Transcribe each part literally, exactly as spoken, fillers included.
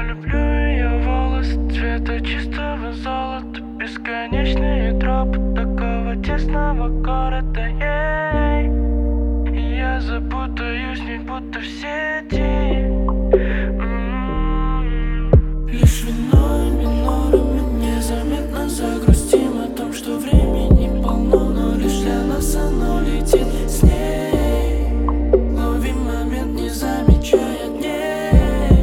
люблю ее волосы цвета чистого золота, бесконечные тропы такого тесного города. Ей, и я запутаюсь в них, будто в сети. М-м-м. Лишь вино и минорами незаметно загрустим о том, что времени полно, но лишь для нас оно летит с ней. Ловим момент, не замечая дней.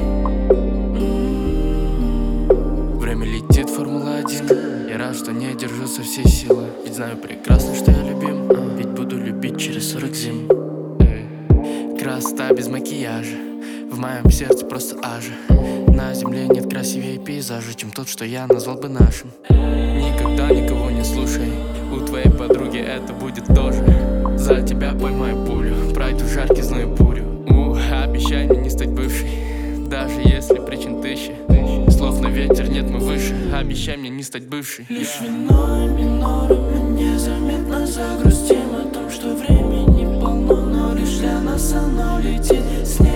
М-м-м. Время летит, Формула один. Я рад, что не держу со всей силы, ведь знаю прекрасно, что я любим, а, ведь буду любить через сорок зим. Эй. Красота без макияжа, в моем сердце просто ажа. На земле нет красивее пейзажа, чем тот, что я назвал бы нашим. Никогда никого не слушай, у твоей подруги это будет тоже. За тебя поймаю пулю, пройду жаркий зной бурю. У, обещай мне не стать бывшей, даже если причин тысячи. Слов на ветер нет, мы выше, обещай мне не стать бывшей. Лишь вино и минорами незаметно загрустим о том, что времени полно, но лишь для нас оно летит с ней.